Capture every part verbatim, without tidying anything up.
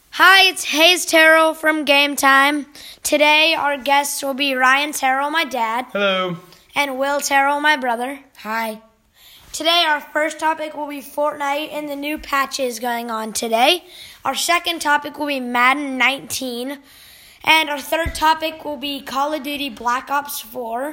Hi, it's Hayes Terrell from Game Time. Today, our guests will be Ryan Terrell, my dad. Hello. And Will Terrell, my brother. Hi. Today, our first topic will be Fortnite and the new patches going on today. Our second topic will be Madden nineteen. And our third topic will be Call of Duty Black Ops four.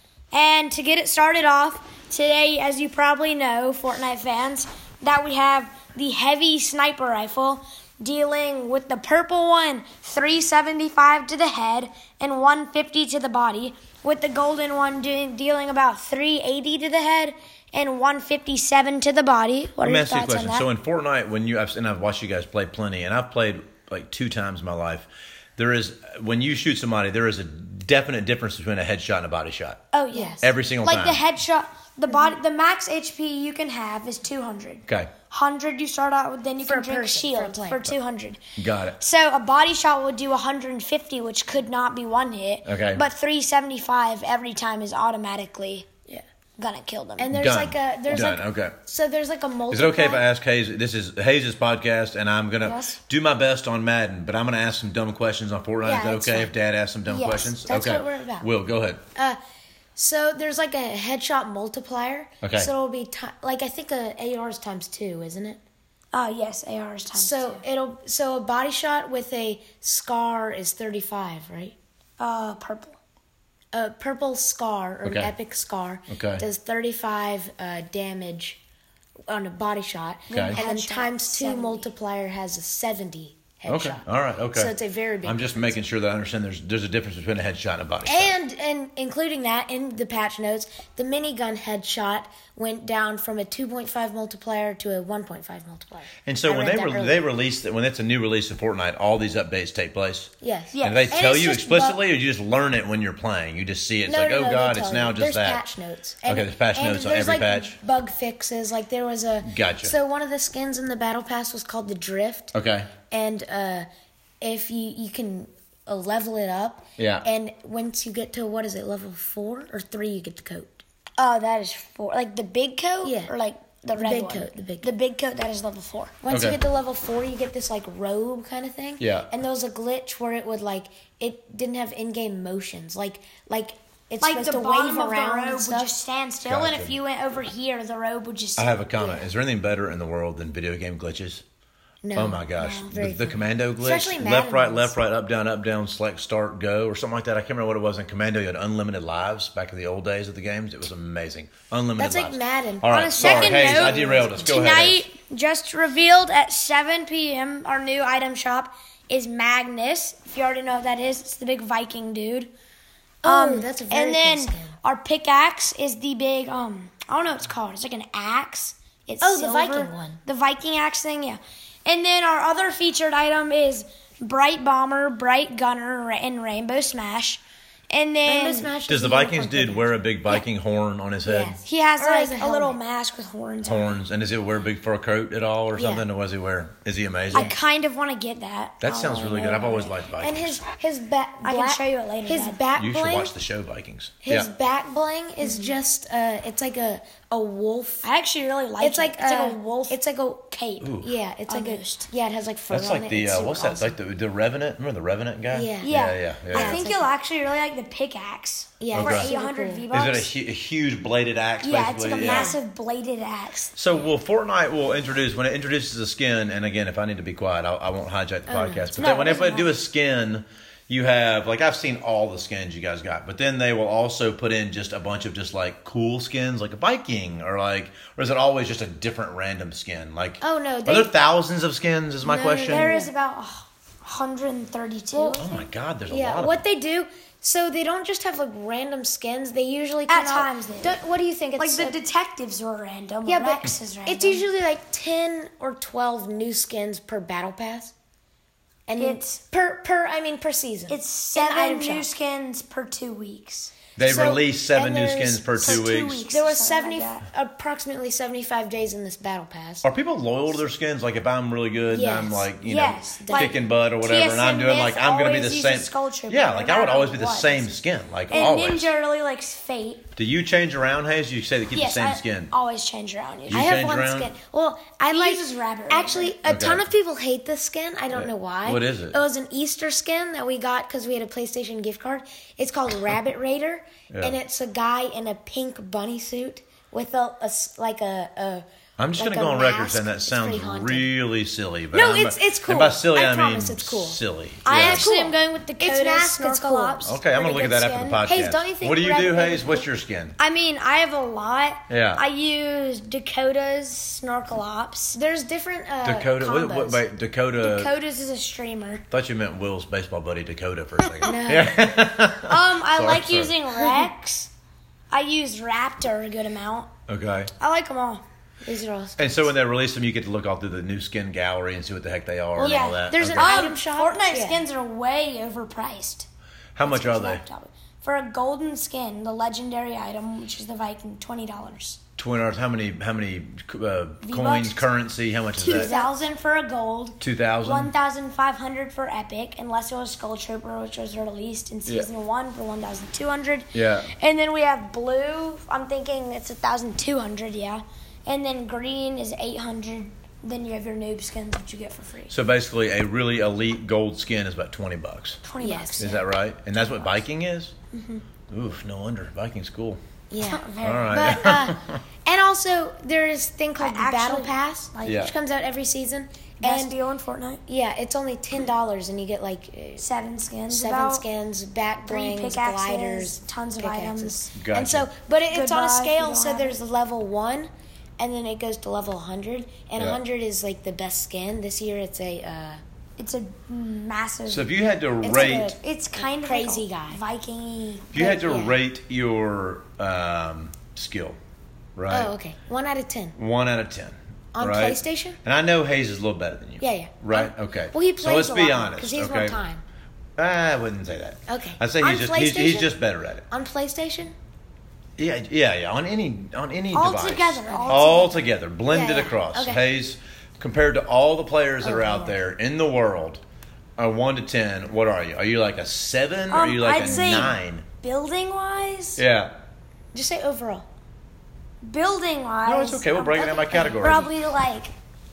And to get it started off, today, as you probably know, Fortnite fans, that we have the heavy sniper rifle dealing with the purple one, three seventy-five to the head and one fifty to the body, with the golden one doing, dealing about three eighty to the head and one fifty-seven to the body. What Let are me your ask you a thoughts on question. that? So in Fortnite, when you and I've watched you guys play plenty, and I've played like two times in my life. There is when you shoot somebody, there is a definite difference between a headshot and a body shot. Oh, yes. Every single like time. Like the headshot, the body, the max H P you can have is two hundred. Okay. one hundred you start out with, then you For can a drink person, shield for a for, player. two hundred. Got it. So a body shot would do one hundred fifty, which could not be one hit. Okay. But three seventy-five every time is automatically Yeah. gonna kill them. And there's Done. like a there's Done. like Okay. so there's like a multi. Is it okay if I ask Hayes? This is Hayes' podcast, and I'm gonna Yes. do my best on Madden, but I'm gonna ask some dumb questions on Fortnite. Yeah, is that that's okay fine. if Dad asks some dumb Yes, questions? that's okay. what we're about. Will, go ahead. Uh, so there's like a headshot multiplier. Okay. So it'll be ti like I think a A R is times two, isn't it? Oh, yes, A R is times So two. it'll so a body shot with a scar is thirty-five, right? Uh, purple. A purple scar or Okay. an epic scar Okay. does thirty-five uh, damage on a body shot, Okay. and then Headshot, times two seventy. multiplier has a seventy headshot. Okay. All right. Okay. So it's a very big I'm just difference. making sure that I understand. There's there's a difference between a headshot and a body shot. And and including that in the patch notes, the minigun headshot went down from a two point five multiplier to a one point five multiplier. And so I when read they that re- earlier. they release it, when it's a new release of Fortnite, all these updates take place. Yes. Yeah. And they And tell it's you just explicitly, or you just learn it when you're playing? You just see it. It's No, like, no, oh no, they god, tell it's you. now just there's that. patch notes. Okay, there's patch and notes on there's, every like, patch? Bug fixes. Like there was a. Gotcha. So one of the skins in the battle pass was called the Drift. Okay. And uh, if you you can uh, level it up. Yeah. And once you get to what is it, level four or three, you get the coat. Oh, that is four. Like the big coat? Yeah. Or like the, red big one? coat, the big The big coat, that is level four. Once Okay. you get to level four, you get this like robe kind of thing. Yeah. And there was a glitch where it would like it didn't have in-game motions, like like it's Like supposed the to bottom wave of the around robe and would stuff. just stand still, and Gotcha. if you went over here, the robe would just. I have a comment. Is there anything better in the world than video game glitches? No. Oh my gosh, No, the, very the fun. commando glitch, Especially left, Madden right, ones. left, right, up, down, up, down, select, start, go, or something like that. I can't remember what it was in Commando. You had unlimited lives back in the old days of the games. It was amazing. Unlimited That's like lives. Madden. All On right, a sorry, second Hayes, note, I derailed us. Go ahead. Tonight, Hayes. just revealed at seven p.m., our new item shop is Magnus. If you already know what that is, it's the big Viking dude. Oh, that's a very And then cool skin. our pickaxe is the big, um, I don't know what it's called. It's like an axe. It's Oh, the silver. Viking one. The Viking axe thing, yeah. And then our other featured item is Bright Bomber, Bright Gunner, and Rainbow Smash. And then Rainbow Smash Does is the the Vikings unicorn dude wear a big Viking horn on his head? Yes. he has Or like as a a, little helmet. mask with horns on it. Horns, and does he wear a big fur coat at all, or Yeah. something? Or was he wear? Is he amazing? I kind of want to get that. that I sounds don't really know good. I've about always it. liked Vikings. And his his back. I can show you it later, His Dad. back you should bling. watch the show Vikings. His yeah. back bling is just uh, it's like a a wolf. I actually really like It's it. like it's like a uh, wolf It's like a cape. yeah. It's Almost. like a yeah. It has like fur That's on like it. the It's uh, super what's that? awesome. Like the the Revenant. Remember the Revenant guy? Yeah. Yeah. Yeah, yeah, yeah. I yeah. think it's you'll like- actually really like the pickaxe. Yeah, For it's eight super hundred cool. V-Bucks. Is it a, hu- a huge bladed axe? Yeah, it's basically? like a Yeah. massive bladed axe. So, well, Fortnite will introduce when it introduces a skin, and again, if I need to be quiet, I'll, I won't hijack the Oh, no. podcast. But No, then it whenever doesn't they do a skin, you have like I've seen all the skins you guys got, but then they will also put in just a bunch of just like cool skins, like a Viking, or like, or is it always just a different random skin? Like, Oh, no, are they- there thousands of skins? Is my No, question. There is about one hundred thirty-two. Oh my God, there's a Yeah, lot of what them. they do, so they don't just have like random skins. They usually come At out- times they do. Don't- What do you think? Like It's the uh, detectives were random. yeah, Rex but is random. it's usually like ten or twelve new skins per battle pass, and It's- per per I mean per season. it's In seven item new shop. skins per two weeks. They so- release seven and new there's- skins per per two two weeks. weeks. There was Something seventy, like approximately seventy-five days in this battle pass. Are people loyal to their skins? Like if I'm really good and I'm Yes. like, you Yes, know, like kicking butt or whatever, and I'm T S M doing like Myth I'm going to be the always same. uses Skull Trooper, Yeah, no like I would matter always be the what. same skin, like And always. Ninja really likes Fate. Do you change around, Hayes? You say they keep Yes, the same I skin. always change around. You Usually. I have change one around? skin. Well, I He like uses rabbit actually a Okay. ton of people hate this skin. I don't Yeah. know why. What is it? It was an Easter skin that we got because we had a PlayStation gift card. It's called Rabbit Raider, Yeah. and it's a guy in a pink bunny suit with a, a s- like a. a I'm just like going to a go on record mask. saying that It's sounds pretty haunted. really silly. But No, I'm, it's- it's And by cool. silly, I I, promise mean it's cool. silly. I Yeah. actually cool. am going with It's Dakota mask, it's cool. Snorkelops. Okay, I'm going to Pretty look at good that after the skin. podcast. Hayes, don't you think what do you Rabbit do, Raider- Hayes? What's your skin? I mean, I have a lot. Yeah. I use Dakota's Snorkelops. There's different uh, Dakota. Wait, combos. wait, wait, Dakota. Dakota's is a streamer. thought you meant Will's baseball buddy Dakota for a second. No. Um, I Sorry, like sorry. using Rex. I use Raptor a good amount. Okay. I like them all. These are all. And so when they release them, you get to look all through the new skin gallery and see what the heck they are Well, and yeah, all that. there's an Okay. item Um, shop? Fortnite Yeah. skins are way overpriced. How much are they? For a golden skin, the legendary item, which is the Viking, twenty dollars. Twenty dollars. How many? How many uh, V-Bucks? coins? Currency? How much is Two that? thousand for a gold. Two thousand. One thousand five hundred for epic, unless it was Skull Trooper, which was released in season one for one thousand two hundred. Yeah. And then we have blue. I'm thinking it's a thousand two hundred. Yeah. And then green is eight hundred. Then you have your noob skins that you get for free. So basically, a really elite gold skin is about twenty bucks. Twenty Yes. bucks. Is that right? And that's what Viking is. Mm-hmm. Oof, no wonder Viking's cool. Yeah. Very- All right. But uh, and also there's a thing called I the Battle actually Pass, like Yeah. which comes out every season. Best And deal in Fortnite. yeah, it's only ten dollars, and you get like uh, Seven skins. seven about skins, back three blings, pickaxes, gliders, tons of pickaxes. items. Gotcha. And so, but it, it's on a Goodbye if you scale. don't So have there's level one, and then it goes to level one hundred, and Yeah. one hundred is like the best skin. This year, it's a uh, It's a massive. So if you had to It's rate, like it's kind of crazy like guy. a Viking. if you had to yeah. rate your um, skill, right? oh, okay, one out of ten One out of ten. on right? PlayStation. And I know Hayes is a little better than you. Yeah, yeah. Right. Um, okay. Well, he so plays let's a be lot honest. because he has okay. more time. I wouldn't say that. Okay. I'd say On he's just he's, he's PlayStation? just better at it. On PlayStation, Yeah, yeah, yeah. On any on any All device. together, all All together, blended Yeah, yeah. across. Okay. Hayes, compared to all the players that Oh, are out Lord. there in the world, a one to ten. What are you? Are you like a seven or are Um, you like I'd a say- nine? Building wise, Yeah. just say overall. building wise. No, it's okay. We'll break it down by categories. Probably like,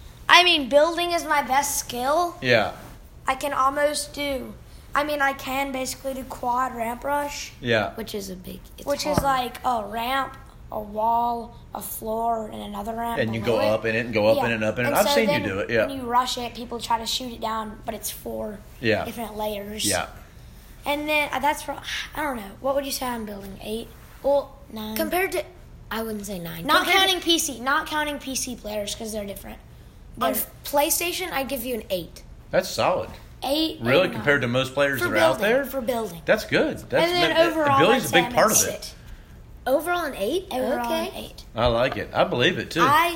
I mean, building is my best skill. Yeah. I can almost do. I mean, I can basically do quad ramp rush, Yeah. Which is a big. It's which is hard. like a ramp, a wall, a floor, and another ramp. And you below go it. up in it and go up Yeah. in it and up in it. And I've so seen you then do it. Yeah. When you rush it, people try to shoot it down, but it's four Yeah. different layers. Yeah. And then uh, that's for I don't know. What would you say I'm building? Eight? Well, nine. compared to. I wouldn't say nine. not Compared to- counting P C. Not counting P C players because they're different. on They're PlayStation, I'd give you an eight. That's solid. eight. Really, eight, compared to nine. most players For that are out building, there? for building. That's good. That's And then that- overall, ability's I'd a say big I'm part at of it. six. Overall, an eight. Overall, okay. an eight. I like it. I believe it too. I.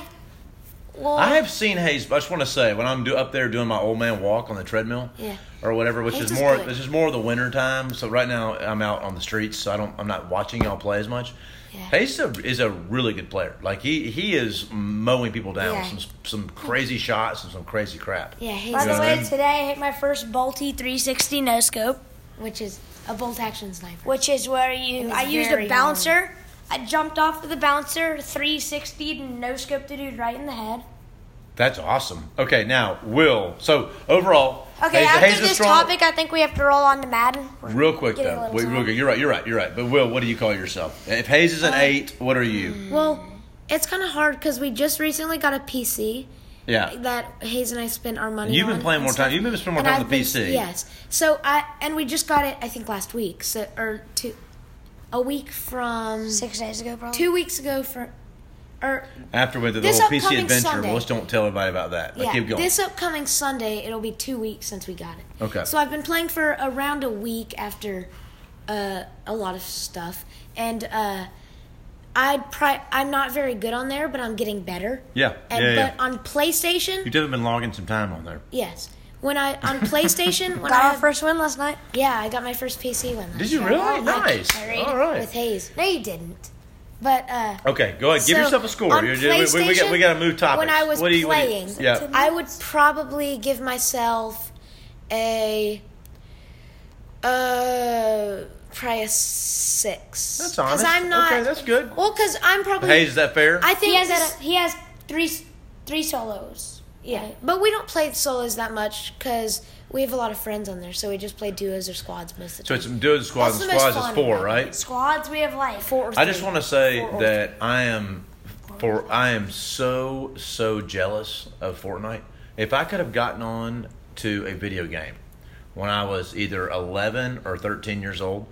Well, I have seen Hayes. I just want to say when I'm do, up there doing my old man walk on the treadmill, Yeah. or whatever, which Hayes is is more. good. This is more of the winter time. So right now I'm out on the streets, so I don't. I'm not watching y'all play as much. Yeah. Hayes is a, is a really good player. Like he he is mowing people down Yeah. with some some crazy shots and some crazy crap. Yeah, Hayes, by You know the what I way, mean? today I hit my first Bolty three sixty no scope, which is a bolt action sniper. which is where you. It is I used very a bouncer. I jumped off of the bouncer, three sixty, and no scoped the dude right in the head. That's awesome. Okay, now Will. So overall, Okay, Hayes, after Hayes is this strong. topic, I think we have to roll on to Madden. Real quick Getting a though, little Wait, real tired. quick. You're right. You're right. You're right. But Will, what do you call yourself? If Hayes is an Uh, eight, what are you? Well, it's kind of hard because we just recently got a P C Yeah. that Hayes and I spent our money. You've on been playing and more stuff. time. You've been spending more And time on I've the been- P C. Yes. So I and we just got it. I think last week. So or two, a week from Six days ago, probably. two weeks ago for, or After we went through the This whole P C upcoming adventure, Sunday. well, let's don't tell everybody about that. But yeah, keep going. this upcoming Sunday it'll be two weeks since we got it. Okay. So I've been playing for around a week after uh, a lot of stuff, and uh, I'd pri- I'm not very good on there, but I'm getting better. Yeah, And, yeah, but yeah. on PlayStation, You've definitely been logging some time on there. yes. When I on PlayStation, when Got I our have- first win last night. yeah, I got my first P C win. Did you last really? year. Nice. carried All right. With Hayes. No, you didn't. But uh, Okay, go ahead. Give So, yourself a score. on You're- we, we, we got, we got to move topics. when I was what do you, what do you- playing, yeah. I would probably give myself a Uh, probably a six. That's honest. Because I'm not. Okay, that's good. Well, because I'm probably. Hayes, is that fair? I think He has that. he has three three solos. Yeah, Right. but we don't play solos that much because we have a lot of friends on there, so we just play duos or squads most of the So time. it's duos, squads, That's and the most squads is fun four, about right? Squads we have like Four or I just three. want to say Four or that I am for I am so so jealous of Fortnite. If I could have gotten on to a video game when I was either eleven or thirteen years old,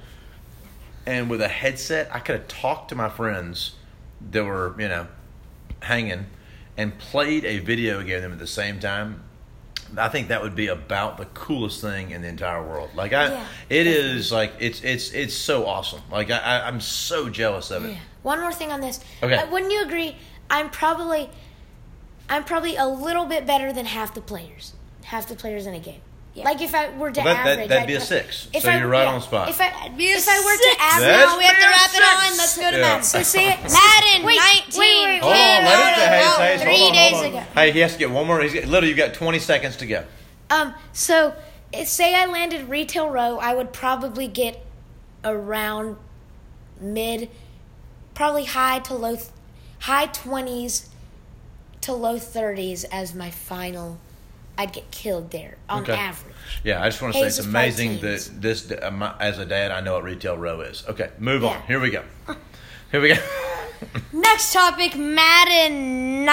and with a headset, I could have talked to my friends that were, you know, hanging and played a video game with them at the same time. I think that would be about the coolest thing in the entire world. Like I, Yeah, it is like it's it's it's so awesome. Like I, I I'm so jealous of it. Yeah. One more thing on this. Okay. Uh, wouldn't you agree? I'm probably, I'm probably a little bit better than half the players. Half the players in a game. Yeah. Like if I were to Well, that- that- average, that'd I'd be a pro- six. if So I- you're right yeah. on the spot. If I be a if I were six. to average, That's Now we have to wrap it six. on. Let's go to Yeah. Matt. so say it. Madden Wait, nineteen wait, wait, Hold came on, let out it to Hayes. about Hayes, three hold on, days hold on. ago. Hey, he has to get one more. He's literally you've got twenty seconds to go. Um, so eh, say I landed retail row, I would probably get around mid, probably high to low, th- high twenties to low thirties as my final. I'd get killed there on Okay. average. Yeah, I just want to say Hayes it's is probably amazing teens. that this, um, as a dad, I know what retail row is. Okay, move on. Yeah. Here we go. Here we go. Next topic, Madden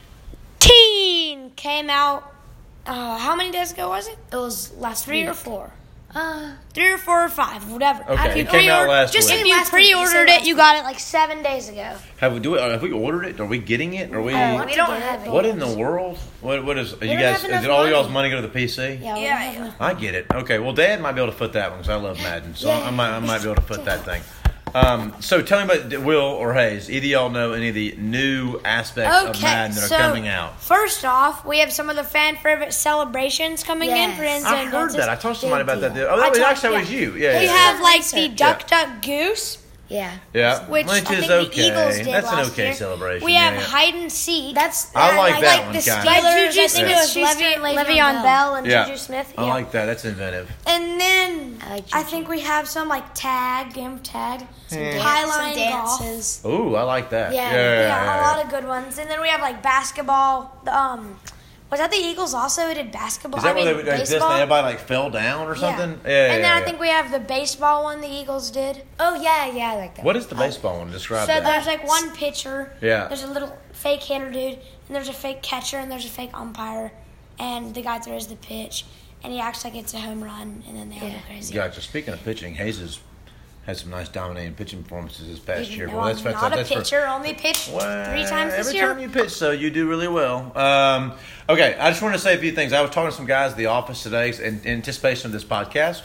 nineteen came out. Uh, how many days ago was it? It was last Three week. or four? Uh, Three or four or five, whatever. Okay, If you it came out pre-order- last just week. if you Last week, you said pre-ordered it, last you week. got it like seven days ago. Have we do it? Have we ordered it? Are we getting it? Are we? Uh, we don't to get have it. it. What in the world? What what is? You don't guys? have enough Did all y'all's money. money go to the P C? yeah, we Yeah, don't have yeah. enough- I get it. Okay, well, Dad might be able to foot that one because I love Madden, so Yeah. I might I might be able to foot that thing. Um, so tell me about Will or Hayes. Either of y'all know any of the new aspects of Okay, Madden that are so coming out? first off, we have some of the fan favorite celebrations coming in Yes. for Enzo I and heard Princess. that. I talked to somebody about that. deal. Oh, that I was talked- actually that yeah. was you. Yeah, We yeah. have like the Research. Duck Duck Goose, Yeah. yeah. which Which I is think okay. the Eagles did That's an last okay year. celebration. We have yeah, yeah. hide and seek. That's I like that like one, the kinda. Steelers. Like I Juju think it was Smith-Schuster Levy, and Le'Veon Le'Veon Bell. Bell and Yeah. Juju Smith. I Yeah. like that. That's inventive. And then I like I Juju. think we have some like tag, game of tag, Some Yeah. dan- Highline some golf. dances. Ooh, I like that. Yeah. Yeah, yeah, Yeah, yeah, a lot of good ones. And then we have like basketball. The, um, was that the Eagles also who did basketball? Is that I where mean, they would exist baseball? and everybody like fell down or Yeah. something? Yeah, yeah, And then yeah, I yeah. think we have the baseball one the Eagles did. Oh yeah, yeah, I like that. What is the baseball one? Describe So that. there's like one pitcher. Yeah. There's a little fake hitter dude, and there's a fake catcher, and there's a fake umpire, and the guy throws the pitch, and he acts like it's a home run, and then they all Yeah. go crazy. Gotcha. Speaking of pitching, Hayes has had some nice dominating pitching performances this past Even year. though Well, that's I'm that's not a that's for- pitcher, only pitched Well, three times this every year. time you pitch, so you do really well. Um, okay, I just want to say a few things. I was talking to some guys at the office today in, in anticipation of this podcast,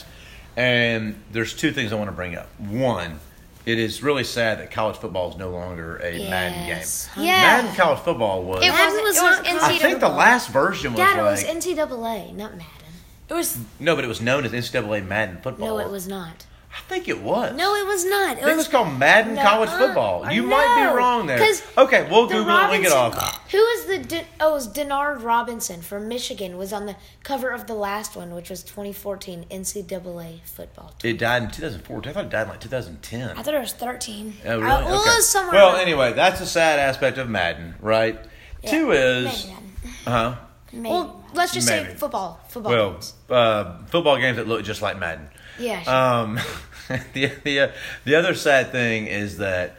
and there's two things I want to bring up. One, it is really sad that college football is no longer a Madden game. Yes. Yeah. Madden college football was. It Madden was, was it was not N C I double A. think the last version was Dad, it like was N C double A, not Madden. It was no, but it was known as N C double A Madden football. No, it was not. I think it was. No, it was not. It I think it was called Madden No, College uh, Football. You no. might be wrong there. 'Cause Okay, we'll the Google it and link it Robinson- off. Who was the Den- oh? It was Denard Robinson from Michigan was on the cover of the last one, which was twenty fourteen N C double A football. It died in two thousand fourteen. I thought it died in like two thousand ten. I thought it was thirteen. Oh, really? Uh, well, okay. it was somewhere well, around- anyway, that's a sad aspect of Madden, right? Yeah, Two is, Maybe then. huh? Maybe. Well, let's just Maybe. say football. Football. Well, games. uh, football games that look just like Madden. Yeah. sure. Um, the the uh, the other sad thing is that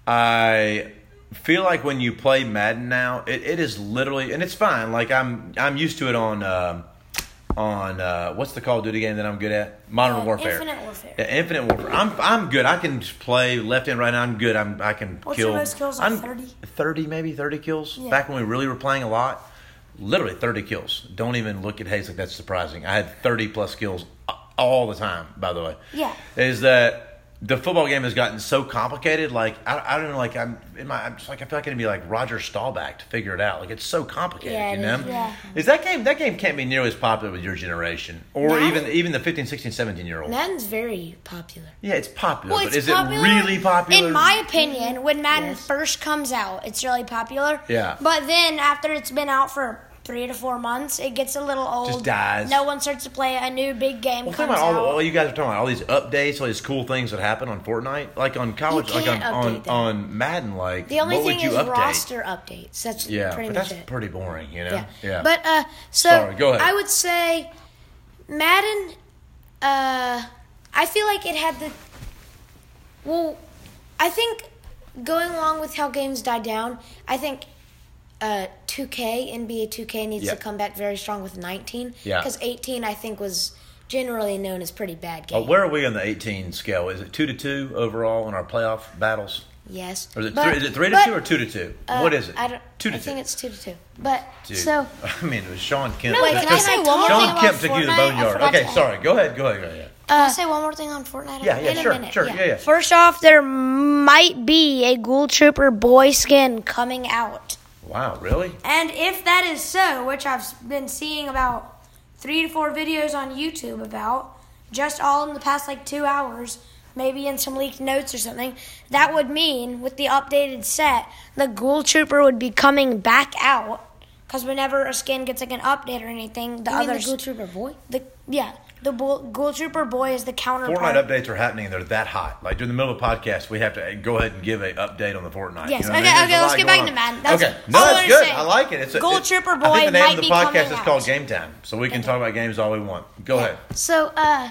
I feel like when you play Madden now, it, it is literally, and it's fine. Like I'm I'm used to it on um on uh, what's the Call of Duty game that I'm good at? Modern Uh, Warfare. Infinite Warfare. Yeah, Infinite Warfare. I'm I'm good. I can play left and right. I'm good. I'm I can What's kill. your most kills, like I'm thirty? thirty maybe thirty kills. Yeah. Back when we really were playing a lot, literally thirty kills. Don't even look at Hayes like that's surprising. I had thirty plus kills all the time. By the way, Yeah. is that the football game has gotten so complicated? Like I, I don't know. Like I'm in my. I'm just like I feel like I need to be like Roger Staubach to figure it out. Like it's so complicated. Yeah, it you know. is. Yeah. Is that game? That game can't be nearly as popular with your generation, or Madden- even even the fifteen, sixteen, seventeen year olds. Madden's very popular. Yeah, it's popular, Well, but it's is popular. it really popular? In my opinion, when Madden Yes. first comes out, it's really popular. Yeah. But then after it's been out for three to four months, it gets a little old. Just dies. No one starts to play a new big game. Well, comes think about all, the, out. all you guys are talking about all these updates, all these cool things that happen on Fortnite, like on college, You like on can't on, update them. on Madden. Like, The only what thing would you is update? roster updates. That's Yeah, pretty but much that's it. pretty boring, you know. Yeah. Yeah. But uh, so Sorry, go ahead. I would say Madden. Uh, I feel like it had the. Well, I think going along with how games died down, I think uh, two K, N B A two K needs Yeah. to come back very strong with nineteen. Yeah. Because eighteen, I think, was generally known as pretty bad Oh, game. where are we on the eighteen scale? Is it two to two overall in our playoff battles? Yes. Or is it But- three, is it three to but, two or two to two? uh, what is it? I don't. two to I two. think it's two to two. But Dude, so I mean, it was Sean Kemp. No, wait, Just- can I just- say one more Sean thing about Kemp took you to the Fortnite? I boneyard. forgot Okay, to- sorry. Go ahead. Go ahead. Go ahead. Can uh, I say one more thing on Fortnite? Yeah, yeah, in a sure, minute, sure, yeah. yeah, yeah. First off, there might be a Ghoul Trooper boy skin coming out. Wow, really? And if that is so, which I've been seeing about three to four videos on YouTube about, just all in the past like two hours, maybe in some leaked notes or something, that would mean with the updated set, the Ghoul Trooper would be coming back out. Because whenever a skin gets like an update or anything, the you mean other the Ghoul Trooper boy? the yeah, the Bull, Ghoul Trooper boy is the counterpart. Fortnite updates are happening and they're that hot. Like during the middle of the podcast, we have to go ahead and give an update on the Fortnite. Yes, You know what okay, I mean? okay, There's a let's lot get going back on. to Madden. That's okay, all no, I that's wanna good. say. I like it. It's a, Ghoul it- Trooper I Boy think the name might of the be podcast coming is called out. Game Time, so we can talk about games all we want. Go ahead. So, uh,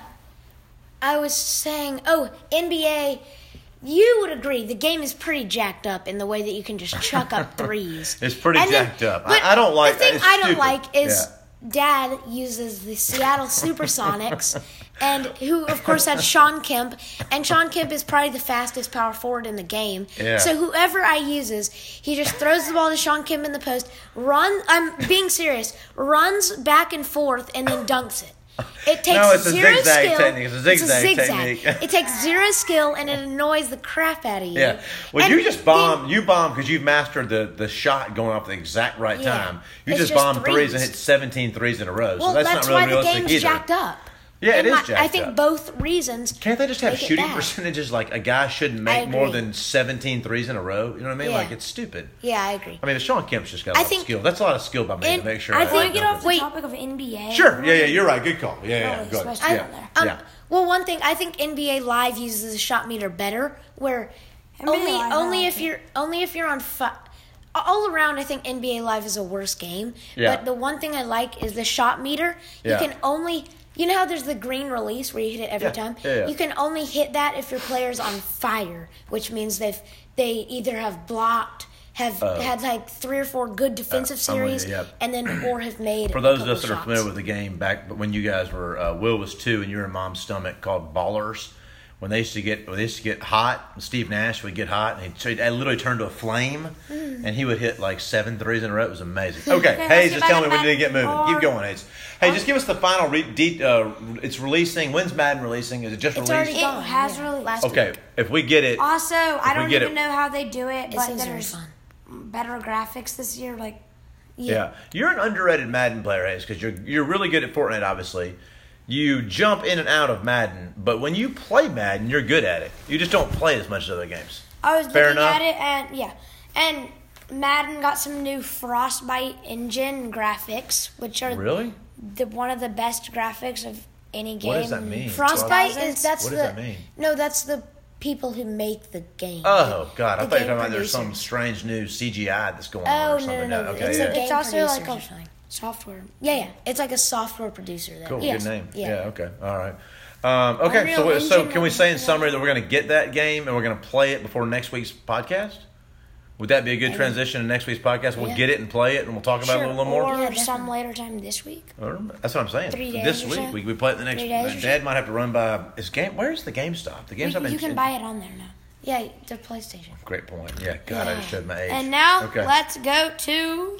I was saying, oh, N B A, you would agree the game is pretty jacked up in the way that you can just chuck up threes. It's pretty And then- jacked up. but I, I don't like. The thing it's I don't stupid. like is Yeah. Dad uses the Seattle Supersonics, and who, of course, had Sean Kemp, and Sean Kemp is probably the fastest power forward in the game. Yeah. So whoever I uses, he just throws the ball to Sean Kemp in the post, run. I'm being serious. Runs back and forth and then dunks it. It takes No, it's a zero zigzag skill. technique. It's a zigzag technique. It takes zero skill and it annoys the crap out of you. Yeah. Well, And you just bomb. then- You bomb because you've mastered the, the shot going off the exact right Yeah. time. You It's just, just bomb threes. threes. and hit seventeen threes in a row. Well, so that's, that's, not really why the realistic game's either. jacked up. Yeah, it In is my- jacked I think up. both reasons. Can't they just have make it shooting bad. percentages like a guy shouldn't make I more agree. than seventeen threes in a row? You know what I mean? Yeah. Like it's stupid. Yeah, I agree. I mean, Sean Kemp's just got a I lot think- of skill. That's a lot of skill by me And to make sure. I I, think- I Get know off this. the Wait. topic of N B A. Sure. Yeah, yeah. You're right. Good call. Yeah, yeah. Really Go ahead. special Yeah. there. Um, yeah. Well, one thing I think N B A Live uses the shot meter better, where N B A only Live, I only like if it. you're only if you're on fi- all around. I think N B A Live is a worse game. Yeah. But the one thing I like is the shot meter. Yeah. You can only. You know how there's the green release where you hit it every Yeah, time? yeah, yeah. You can only hit that if your player's on fire, which means they've they either have blocked, have Oh. had like three or four good defensive I'm with you, series, yeah. and then or have made For a those of couple us that are shots. familiar with the game, back when you guys were, uh, Will was two and you were in Mom's stomach, called Ballers. When they used to get, when they used to get hot, Steve Nash would get hot, and he'd, he'd literally turn to a flame, Mm. and he would hit like seven threes in a row. It was amazing. Okay, Okay, Hayes, let's just get tell me back we to need to get moving. Madden. Keep going, Hayes. Hey, just give us the final. Re- de- uh, it's releasing. When's Madden releasing? Is it just It's released? already It gone. has yeah, released. last Okay, week. if we get it, Also, I we don't get even it- know how they do it, It but seems very there's fun. better graphics this year. Like, yeah. You're an underrated Madden player, Hayes, because you're you're really good at Fortnite, obviously. You jump in and out of Madden, but when you play Madden, you're good at it. You just don't play as much as other games. I was Fair looking enough. at it, and yeah, and Madden got some new Frostbite engine graphics, which are Really? the one of the best graphics of any game. What does that mean? Frostbite Thousands? is that's What the does that mean? no, that's the people who make the game. Oh God! I The thought you were game talking about there's some producers. strange new C G I that's going Oh on or no, something. no, no, Okay, it's yeah. a game It's also like producer a or something. software. Yeah, yeah, it's like a software producer. That Cool, yes. good name. Yeah. Yeah. Okay. All right. Um, okay. So, Unreal so Engine can we or say in something summary like that we're going to get that game and we're going to play it before next week's podcast? Would that be a good transition to next week's podcast? We'll Yeah. get it and play it, and we'll talk about Sure, it a little more. or Yeah, some definitely. later time this week. Or- That's what I'm saying. Three days this or week so? we we play it the next. Three days or so? Dad might have to run by. Is game? Where's the GameStop? The You, GameStop. you in- can in- buy it on there now. Yeah, the PlayStation. Great point. Yeah. God, I just showed my age. And now Okay. let's go to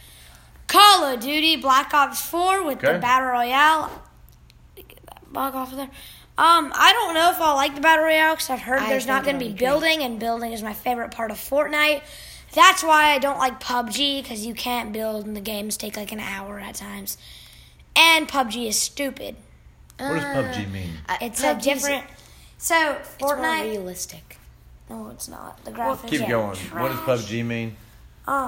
Call of Duty Black Ops four with Okay. the Battle Royale. Get that bug off of there. Um, I don't know if I'll like the Battle Royale because I've heard I there's not think going to it'll be be great. building, and building is my favorite part of Fortnite. That's why I don't like P U B G, because you can't build and the games take like an hour at times. And P U B G is stupid. What does P U B G mean? Uh, It's P U a B G 's- different. So It's more Fortnite. realistic. No, it's not. The graphics. Keep are going. What does P U B G mean? Um,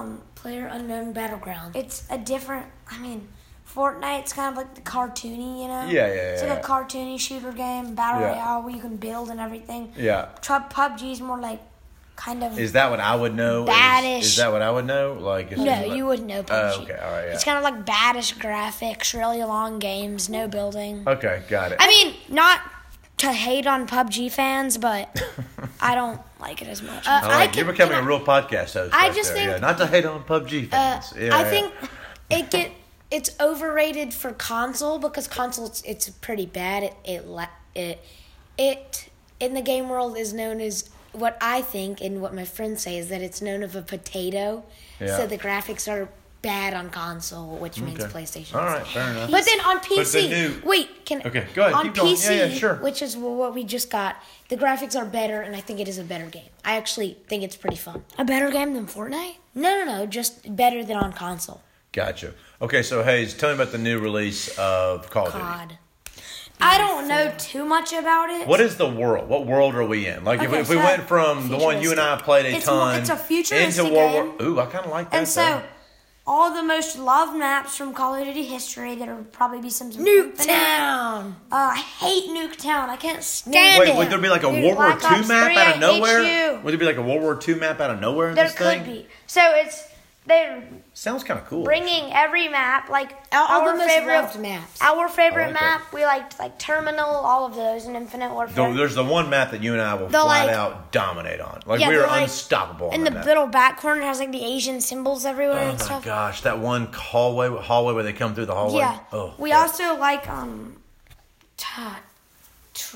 Player Unknown Battleground. It's a different. I mean, Fortnite's kind of like the cartoony, you know. Yeah, yeah, It's yeah. like a cartoony shooter game, battle Yeah. royale, where you can build and everything. Yeah. Tr- P U B G's more like kind of. Is that what I would know? Is, Baddish. is that what I would know? Like, is no, this what- you wouldn't know P U B G. Oh, okay, all right, yeah. It's kind of like baddish graphics, really long games, no building. Okay, got it. I mean, not to hate on P U B G fans, but I don't like it as much. Uh, I like, I you're can- becoming can a I- real podcast host. I right just there, think- yeah. Not to hate on P U B G Uh, fans. yeah, I yeah. think it get it's overrated for console because console it's, it's pretty bad. It it la- it it in the game world is known as what I think and what my friends say is that it's known of a potato. Yeah. So the graphics are bad on console, which means Okay. PlayStation. All right, fair enough. But then on P But C, the new- wait, can Okay, go ahead, on keep going. P C, Yeah, yeah, sure. which is what we just got, the graphics are better, and I think it is a better game. I actually think it's pretty fun. A better game than Fortnite? No, no, no, just better than on console. Gotcha. Okay, so Hayes, tell me about the new release of Call of Duty. God. I don't know too much about it. What is the world? What world are we in? Like, if, Okay, if we so went from the one you and I played a It's ton mo- it's a futuristic into World game. War. Ooh, I kind of like that. And so, though. all the most loved maps from Call of Duty history that are probably be some Nuketown! Uh, I hate Nuketown. I can't stand Wait, it. would there be like a Dude, World War Black Two Ops map three, out I of nowhere? hate you. Would there be like a World War Two map out of nowhere in There this could thing? be. So it's they're Sounds kind of cool. bringing every map like All, all our the most favorite loved maps. our favorite I like map. We liked like Terminal, all of those, and Infinite Warfare. Though there's the one map that you and I will The, flat like- out dominate on. Like Yeah, we are the, like, unstoppable on in the that map. little back corner it has like the Asian symbols everywhere Oh and my stuff. gosh, that one hallway hallway where they come through the hallway. Yeah. Oh, we yeah. also like um, ta- tr-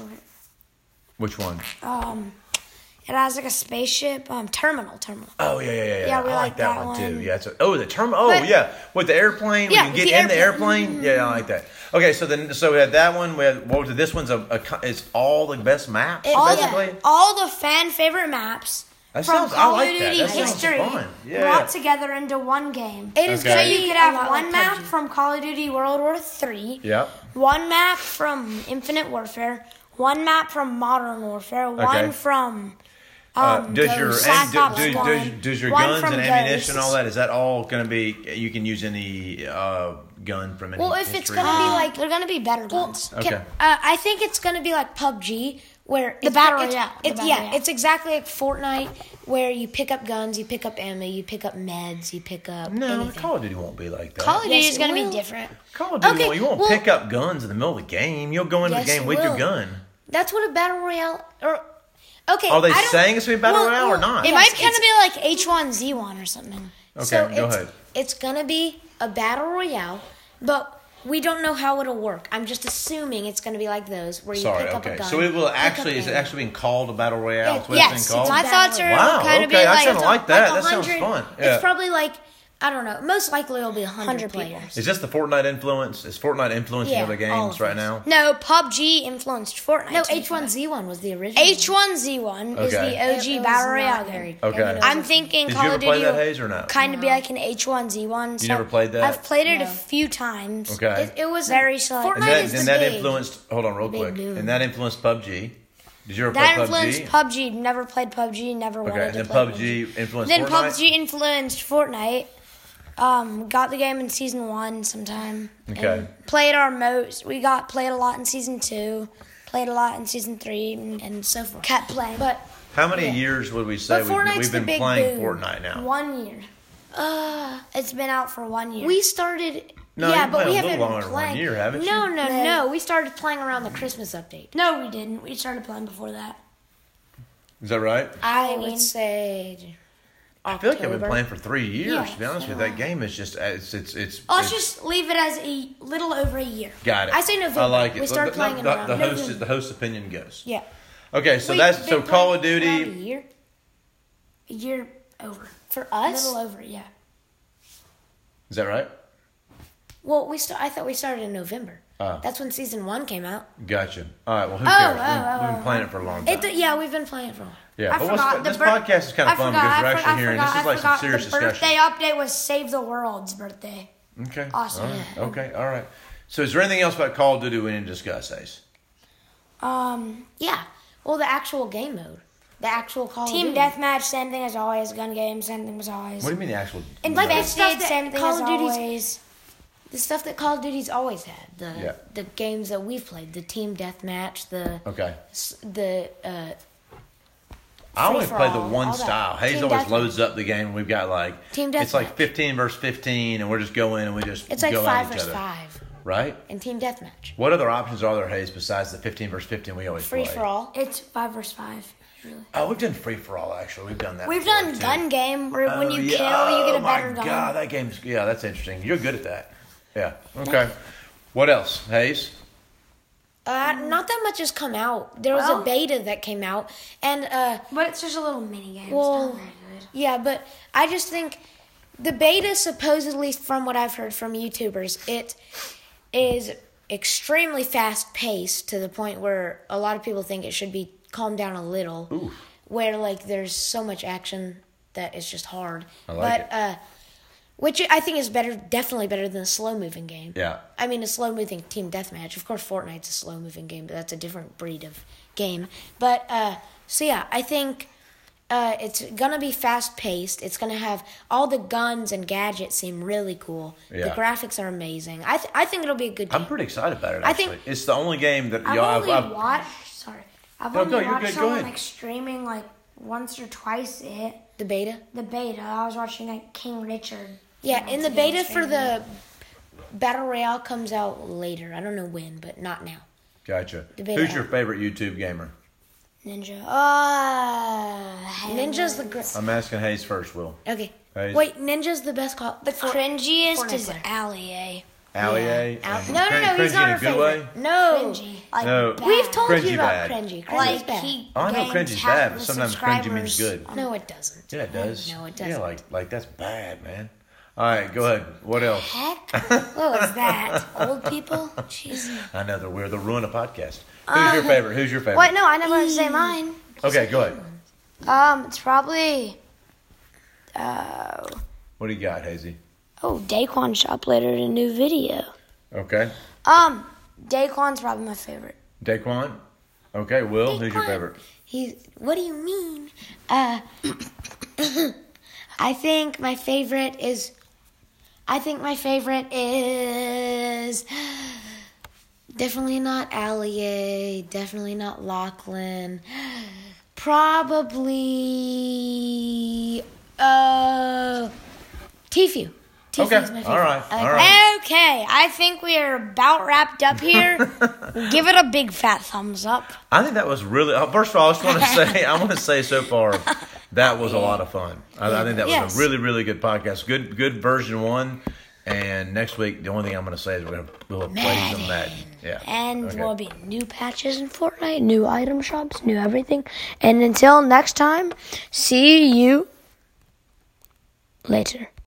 Which one? um, it has like a spaceship. Um, terminal, terminal. Oh yeah, yeah, yeah. yeah. Yeah, we I like like that, that one, too. one. Yeah. It's a, oh, the term. Oh But- yeah, with the airplane. Yeah, when with you get the in airplane. the airplane. Yeah, I like that. Okay, so then so we had that one. We had what was it? This one's a, a co- it's all the best maps all basically. the all the fan favorite maps That from sounds- I Call like of that. Duty That sounds history fun. Yeah. brought together into one game. It is Okay. gonna So you be could a have lot one like map P U B G. from Call of Duty World War Three, Yep. one map from Infinite Warfare, one map from Modern Warfare, one Okay. from Uh, um, does your Ghost, and, Black do, Ops do, one, does, does your one guns from and ammunition and all Ghost. that is that all going to be? You can use any uh, gun from any. Well, if it's history? gonna be Uh, like- they're gonna be better Well, guns. Okay. can- uh, I think it's gonna be like P U B G, where The it's, battle it's, royale, the It's, battle yeah, royale. it's exactly like Fortnite, where you pick up guns, you pick up ammo, you pick up meds, you pick up no, anything. Call of Duty won't be like that. Call of Duty Yes, is it gonna will. be different. Call of Duty, Okay, won't- you won't well- pick up guns in the middle of the game. You'll go into Yes, the game it with your will. gun. That's what a battle royale. Or okay, Are they I don't- saying it's gonna be battle well, royale or well, not? It yes, might kind it's- of be like H one Z one or something. Okay, so go it's, ahead. It's gonna be a battle royale, but we don't know how it'll work. I'm just assuming it's gonna be like those where you Sorry, pick up a okay. gun. So it will pick actually up is it ammo. actually being called a battle royale? Yeah, That's what yes, it's it's being called. My battle thoughts are Wow, kind of okay, be I like kinda like that. a That sounds hundred- fun. Yeah. It's probably like I don't know. Most likely it'll be a hundred Hundred people. players. Is this the Fortnite influence? Is Fortnite influencing Yeah, other all games of right this. now? No, P U B G influenced Fortnite. No, to be H one fair. Z one was the original. H one Z one is Okay. the O G It- it was battle not royale very- game. Okay. I mean, it I'm was- thinking Did Call you ever of play Duty that, will Hayes, or no? kind of be like an H one Z one. You so never played that? I've played it a No. few times. Okay. It, it was Very select. and Fortnite that, is and the that big. influenced. Hold on, real big quick. boom. And that influenced P U B G. Did you ever That play influenced P U B G? P U B G. Never played P U B G. Never wanted Okay, and to then play P U B G influenced Then Fortnite. P U B G influenced Fortnite. Um, got the game in season one sometime. Okay. And played our most. We got played a lot in season two. Played a lot in season three, and, and so forth. Kept playing. But How many Yeah. years would we say But we've, Fortnite's we've the been big playing boom. Fortnite now? one year. uh, It's been out for one year. we started. No, yeah, you've but played we a haven't little been longer than one playing. year, haven't you? no, no, No. no. We started playing around the Christmas update. No, we didn't. We started playing before that. Is that right? I Halloween. would say. I feel like I've been October. playing for three years. Yeah, to be honest so with you, do that game is just uh, it's it's it's. Let's it's- just leave it as a little over a year. got it. I say November. I like it. We start the, playing the, in the, around the host November. the host opinion goes. Yeah. Okay, so We've that's been so Call of playing around a Duty. year A year over. for A us. little over, yeah. Is that right? Well, we start. I thought we started in November. Oh. That's when season one came out. Gotcha. All right. Well, who Oh, cares? oh, We've, oh, we've oh, been playing it for a long time. It, yeah, we've been playing it for a while. yeah, I but forgot. what's, this the bir- podcast is kind I of fun forgot, because we're I actually forgot, I hearing forgot, this is I like some forgot. serious The discussion. birthday update was Save the World's birthday. Okay. Awesome. All right. Okay. All right. So, is there anything else about Call of Duty we need to discuss, Ace? Um, Yeah. Well, the actual game mode. The actual Call Team of Duty. Deathmatch, same thing as always. Gun game, same thing as always. What do you mean the actual? Like the stuff Infested, that same thing Call as of Duty's- always. The stuff that Call of Duty's always had. The Yeah. the games that we've played. The Team Deathmatch. The Okay. s- the uh, I only play the free-for-all, one all that. style. Hayes Team always Deathmatch. loads up the game. We've got like Team it's like Deathmatch. fifteen versus fifteen, and we're just going and we just it's like go five at each versus other. five Right? in Team Deathmatch. What other options are there, Hayes, besides the fifteen versus fifteen we always Free play? for all. It's five versus five. Usually. Oh, we've done free for all. Actually, we've done that. We've before, done too. gun game where when Oh, you yeah. kill, you get a Oh, my better gun. God, that game's yeah, that's interesting. You're good at that. Yeah. Okay. What else, Hayes? Uh, not that much has come out. There was Well- a beta that came out, and uh, But it's just a little mini game. well, it's not very good. yeah, but I just think the beta, supposedly, from what I've heard from YouTubers, it is extremely fast paced to the point where a lot of people think it should be calmed down a little. Ooh. Where like there's so much action that it's just hard. I like but it. uh, which I think is better, definitely better than a slow moving game. Yeah. I mean, a slow moving team deathmatch. Of course, Fortnite's a slow moving game, but that's a different breed of game. But uh, so yeah, I think uh, it's gonna be fast paced. It's gonna have all the guns and gadgets seem really cool. Yeah. The graphics are amazing. I th- I think it'll be a good game. I'm pretty excited about it. I Actually, think- it's the only game that I've y'all. only I've, I've, watched. Sorry, I've No, only go, you're watched good, go someone ahead. like streaming like once or twice it. the beta. The beta. I was watching like King Richard. Yeah, He in the wants to get beta for streaming. the battle royale comes out later. I don't know when, but not now. gotcha. The beta Who's your app. favorite YouTube gamer? Ninja. Uh, Ninja's the gr- I'm asking Hayes first. Will okay. Hayes? Wait, Ninja's the best call. the For- cringiest Fortnite is player. Ali A. Allie A? Yeah. Al- and no, no, crin- no, he's cringy not in our a good favorite. way. No. Cringy. Like, No. bad. We've told Cringy you about bad. cringy. Cringy's Like bad. he. Oh, I know gains cringy's half bad, but the sometimes cringy means subscribers good. on- No, it doesn't. Yeah, it does. No, it Yeah, doesn't. like like that's bad, man. All right, go ahead. What else? Heck, what was that? Old people? Jeez. I know that we're the ruin of podcast. Who's your favorite? Who's your favorite? Wait, no, I never had to say mine. Okay, go ahead. Um, it's probably. Uh, What do you got, Hazy? oh, Daquan uploaded a new video. Okay. Um, Daquan's probably my favorite. Daquan? Okay, Will, who's your Daquan. favorite? He's. What do you mean? Uh, I think my favorite is. I think my favorite is definitely not Allie. Definitely not Lachlan. Probably uh Tfue. Tfue's Okay, my favorite. all right, I like all that. right. Okay, I think we are about wrapped up here. Give it a big fat thumbs up. I think that was really. uh, First of all, I just want to say, I want to say so far, that was a lot of fun. I, I think that was Yes. a really, really good podcast. Good, good version one. And next week, the only thing I'm going to say is we're going to we'll play some Madden. Yeah. And Okay. there'll be new patches in Fortnite, new item shops, new everything. And until next time, see you later.